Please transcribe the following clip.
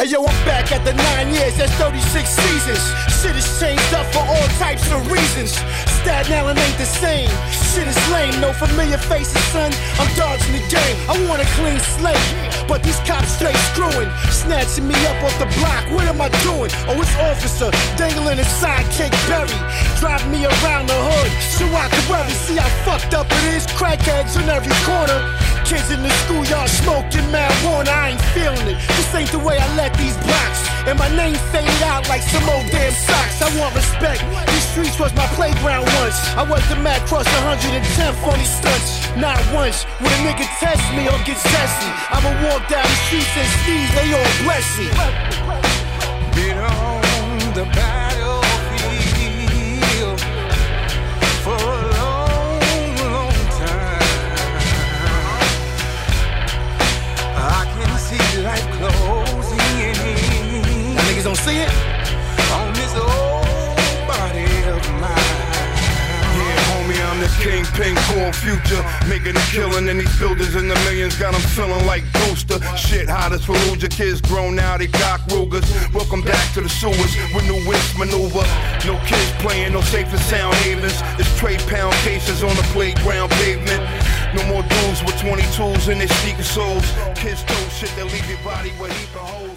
Hey yo, I'm back at the 9 years, that's 36 seasons. Shit has changed up for all types of reasons. Staten Island ain't the same. Shit is lame, no familiar faces, son. I'm dodging the game. I want a clean slate, but these cops straight screwing, snatching me up off the block. What am I doing? Oh, it's officer dangling his sidekick Berry, driving me around the hood so I can worry. See how fucked up it is. Crackheads in every corner. Kids in the schoolyard smoking marijuana. I ain't feeling it. This ain't the way I let these blocks and my name fade out like some old damn socks. I want respect. These streets was my playground once. I was the Mac Cross 110th on these stunts. Not once would a nigga test me or get testy. I'ma walk down the streets and sneeze, they all bless me. Been on the battlefield for a long, long time. I can see life closing in. Y'all niggas don't see it? On this old body of mine. I'm the kingpin, corn future, making a killing in these buildings in the millions. Got them feeling like Booster. Shit hot as Fallujah, kids grown now, they got Rugers. Welcome back to the sewers with new whips maneuver. No kids playing, no safe and sound havens. It's trade pound cases on the playground pavement. No more dudes with 22s in their sneaker soles. Kids throw shit that leave your body where he can hold.